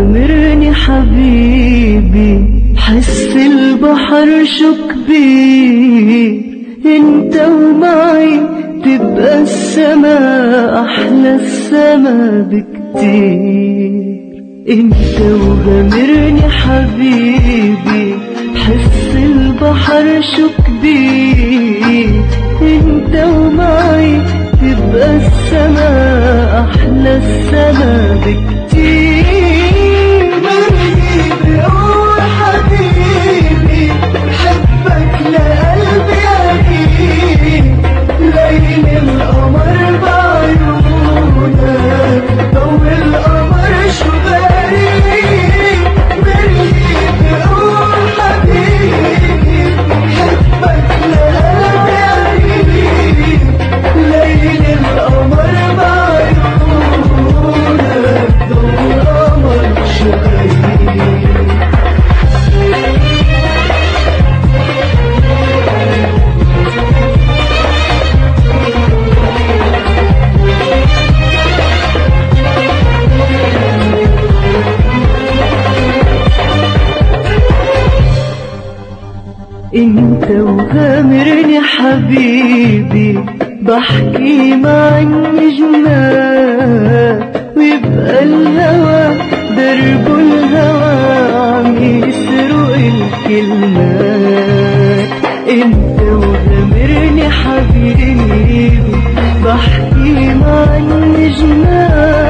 وغامرني حبيبي، حس البحر شو كبير، انت ومعي تبقى السما أحلى السما بكتير. انت وغامرني حبيبي، حس البحر شو كبير، انت ومعي تبقى السما أحلى السما بكتير. حبيبي قول حبيبي بحبك لقلبي أكيد، ليل القمر بعيونك ضوء القمر شو غريب. حبيبي قول حبيبي بحبك لقلبي أكيد، ليل القمر بعيونك ضوء القمر شو غريب. انت وغامرني حبيبي، بحكي مع النجمات، ويبقى الهوى درب الهوى عم يسرق الكلمات. انت وغامرني حبيبي، بحكي مع النجمات،